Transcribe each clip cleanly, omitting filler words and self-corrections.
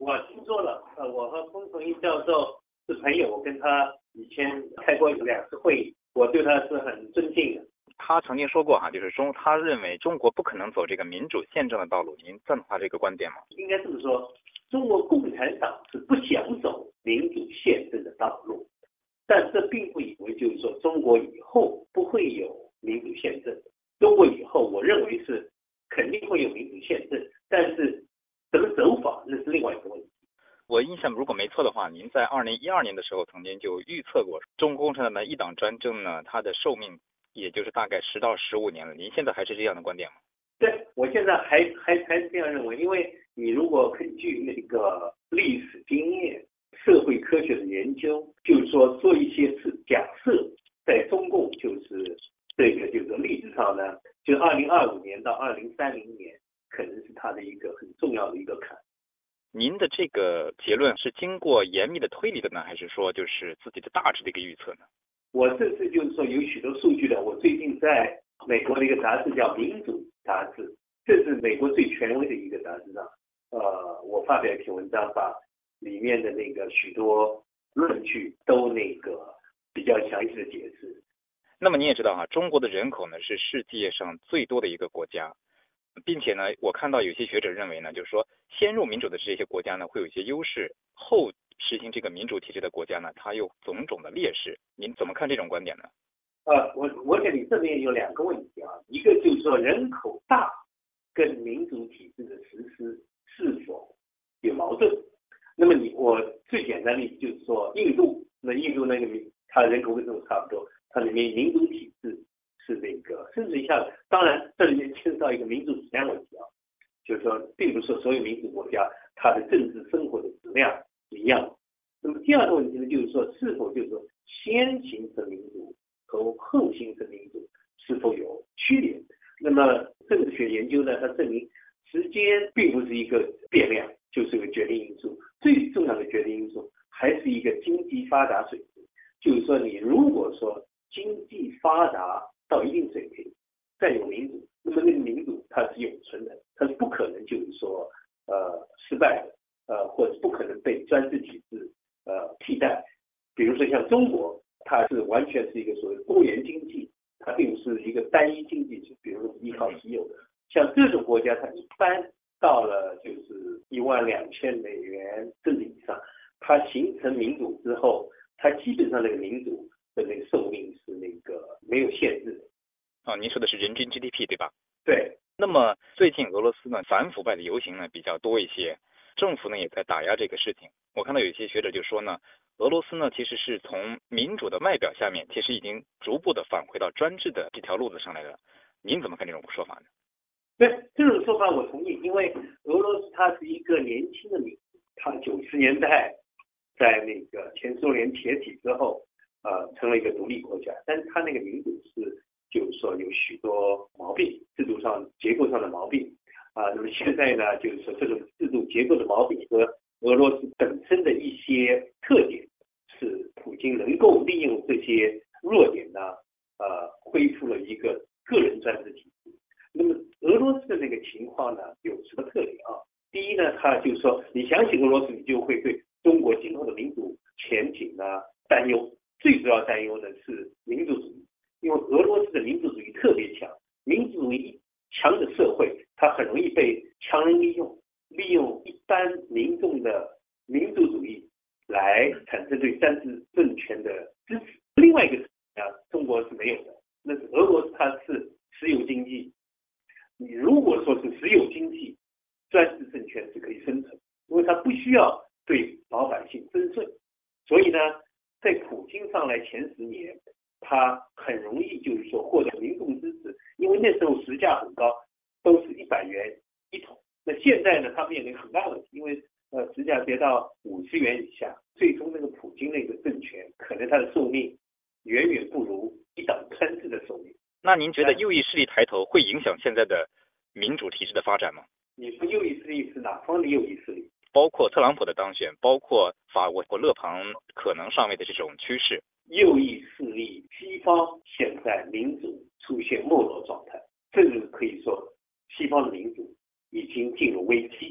我听说了，我和封崇义教授是朋友，我跟他以前开过2次会议，我对他是很尊敬的。 他曾经说过就是他认为中国不可能走这个民主宪政的道路，您赞同他这个观点吗？ 应该这么说，中国共产党是不想走民主宪政的道路，但这并不以为就是说中国以后不会有民主宪政。中国以后，我认为是肯定会有民主宪政，但是怎么走法那是另外一个问题。 我印象如果没错的话，您在2012年的时候曾经就预测过中国共产党的一党专政呢，它的寿命也就是大概10到15年了。您现在还是这样的观点吗？ 对，我现在还是这样认为，因为你如果根据那个历史经验、社会科学的研究，就是说做一些假设，在中共就是这个就是历史上呢，就2025年到2030年，可能是它的一个很重要的一个坎。 您的这个结论是经过严密的推理的呢，还是说就是自己的大致的一个预测呢？ 我这次就是说有许多数据的，我最近在美国的一个杂志叫《民主》杂志，这是美国最权威的一个杂志上，我发表一篇文章，把里面的那个许多论据都那个比较详细的解释。 那么你也知道中国的人口呢是世界上最多的一个国家，并且呢，我看到有些学者认为呢，就是说先入民主的这些国家呢会有一些优势，后实行这个民主体制的国家呢，它有种种的劣势。您怎么看这种观点呢？ 我给你这边有2个问题啊，一个就是说人口大跟民主体制的实施是否有矛盾。那么我最简单的例子就是说印度，那印度那个它人口跟中国差不多，它里面民主体制是那个，甚至一下，当然这里面牵涉到一个民主质量问题啊，就是说并不是说所有民主国家它的政治生活的质量一样。那么第2个问题呢，就是说是否就是说先形成民主和后形成民主是否有区别？那么政治学研究呢，它证明时间并不是一个变量，就是个决定因素。最重要的决定因素还是一个经济发达水平，就是说你如果说经济发达到一定水平，再有民主，那么那个民主它是永存的，它是不可能就是说失败的，或者不可能被专制体制替代。比如说像中国，它是完全是一个所谓多元经济，它并不是一个单一经济体，比如说依靠稀有的。像这种国家，它一般到了就是12000美元甚至以上，它形成民主之后，它基本上那个民主的那个寿命是那个没有限制的。 您说的是人均 GDP 对吧？ 对。 那么最近俄罗斯呢反腐败的游行呢比较多一些，政府呢也在打压这个事情。我看到有一些学者就说呢，俄罗斯呢其实是从民主的外表下面，其实已经逐步的返回到专制的这条路子上来了。您怎么看这种说法呢？ 对，这种说法我同意，因为俄罗斯它是一个年轻的民族，它90年代在那个前苏联解体之后，成了一个独立国家，但是它那个民主是就是说有许多毛病，制度上结构上的毛病那么现在呢，就是说这种制度结构的毛病和俄罗斯本身的一些特点，是普京能够利用这些弱点呢，恢复了一个个人专制体制。那么俄罗斯的那个情况呢，有什么特点啊？第一呢，他就是说，你想起俄罗斯，你就会对中国今后的民主前景呢担忧。最主要担忧的是民族主义，因为俄罗斯的民族主义特别强，民族主义强的社会，它很容易被强人利用，利用一般民众的民族主义来产生对专制政权的支持。另外一个中国是没有的，那是俄罗斯它是石油经济。你如果说是石油经济，专制政权是可以生存，因为它不需要对老百姓征税。所以呢，在普京上来前10年，他很容易就是说获得民众支持，因为那时候食价很高，都是100元一桶。那现在呢，他面临很大的问题，因为食价跌到50元以下，最终那个普京那个政权可能他的寿命远远不如一党专制的寿命。 那您觉得右翼势力抬头会影响现在的民主体制的发展吗？ 你说右翼势力是哪方的右翼势力？ 包括特朗普的当选，包括法国或勒庞可能上位的这种趋势。 右翼势力，西方现在民主出现没落状态，甚至可以说西方的民主已经进入危机。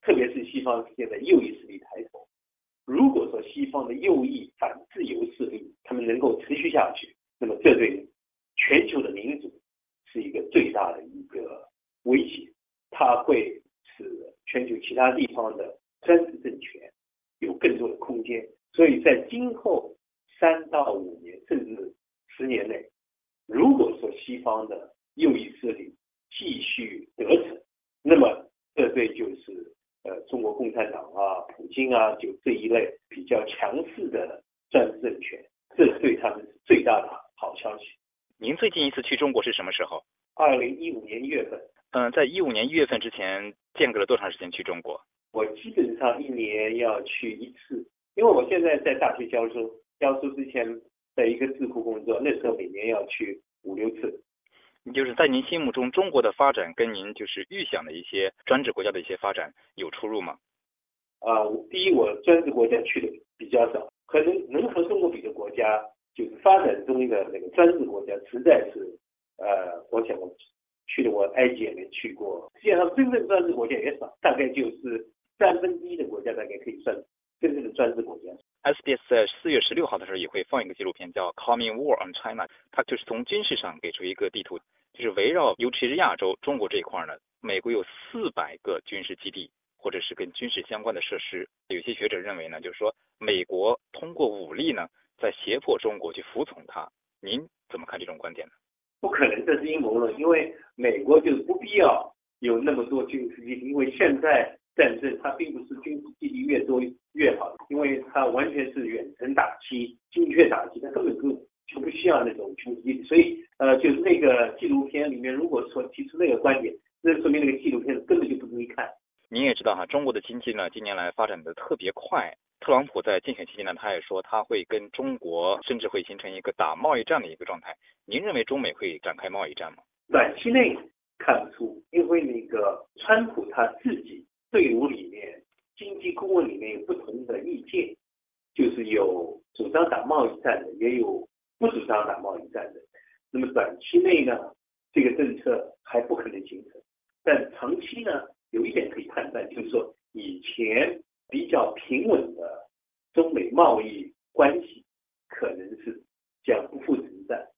特别是西方现在右翼势力抬头。如果说西方的右翼反自由势力他们能够持续下去，那么这对全球的民主是一个最大的一个威胁，它会使全球其他地方的专制政权有更多的空间。所以在今后3到5年甚至10年内，如果说西方的右翼势力继续得逞，那么这对就是中国共产党啊、普京啊，就这一类比较强势的专制政权，这对他们是最大的好消息。 您最近一次去中国是什么时候 ？2015年1月份。 在15年1月份之前间隔了多长时间去中国？ 我基本上1年要去1次，因为我现在在大学教书，教书之前在一个智库工作，那时候每年要去5、6次。 就是在您心目中，中国的发展跟您就是预想的一些专制国家的一些发展有出入吗？ 第一，我专制国家去的比较少，可能和中国比的国家，就是发展中的那个专制国家，实在是我想我去的，我埃及也没去过。实际上，真正专制国家也少，大概就是1/3的国家大概可以算真正的专制国家。 SBS 在4月16号的时候也会放一个纪录片叫《Coming War on China》，它就是从军事上给出一个地图，就是围绕尤其是亚洲中国这一块呢，美国有400个军事基地或者是跟军事相关的设施。有些学者认为呢，就是说美国通过武力呢，在胁迫中国去服从它。您怎么看这种观点呢？ 不可能，这是阴谋论，因为美国就是不必要有那么多军事基地，因为现在战争它并不是军事基地越多越好，因为它完全是远程打击、精确打击，它根本就不需要那种军事基地。所以就是那个纪录片里面，如果说提出那个观点，那说明那个纪录片根本就不容易看。 您也知道哈，中国的经济呢近年来发展的特别快。特朗普在竞选期间呢，他也说他会跟中国甚至会形成一个打贸易战的一个状态。您认为中美会展开贸易战吗？ 短期内看不出，因为那个川普他自己队伍里面、经济顾问里面有不同的意见，就是有主张打贸易战的，也有不主张打贸易战的。那么短期内呢，这个政策还不可能形成，但长期呢，有一点可以判断，就是说以前比较平稳的中美贸易关系可能是将不复存在。